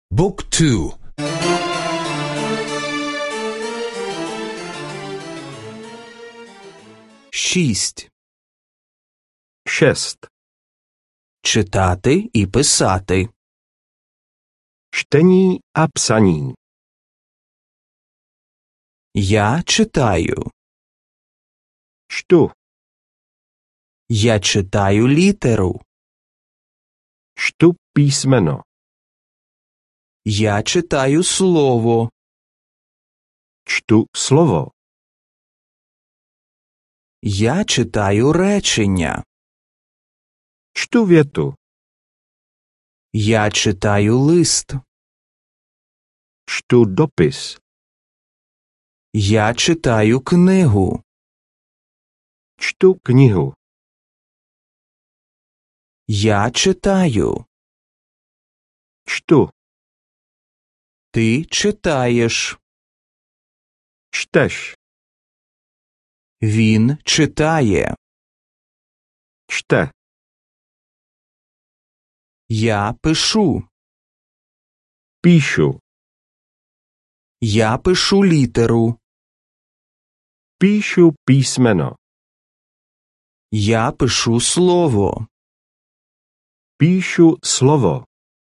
บุ๊กทูшість Šest. читати і писати. Čtení a psaní. Я читаю. Čtu. Я читаю літеру. Čtu písmeno. Я читаю слово. Čtu slovo. Я читаю речення. Čtu větu. Я читаю лист. Čtu dopis. Я читаю книгу. Čtu knihu. Я читаю. Čtu. Ти читаєш. Čteš. Він читає. Čte. Я пишу. Píšu. Я пишу літеру. Píšu písmeno. Я пишу слово. Píšu slovo.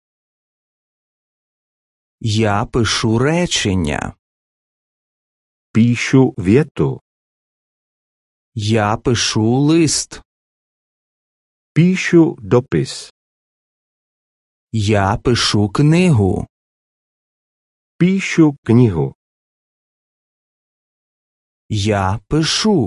Я пишу речення. Píšu větu. Я пишу лист. Píšu dopis. Я пишу книгу. Píšu knihu. Я пишу.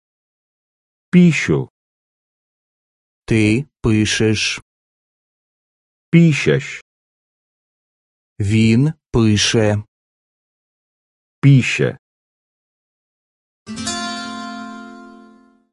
Píšu. Ти пишеш. Píšeš. Він пише. Píše.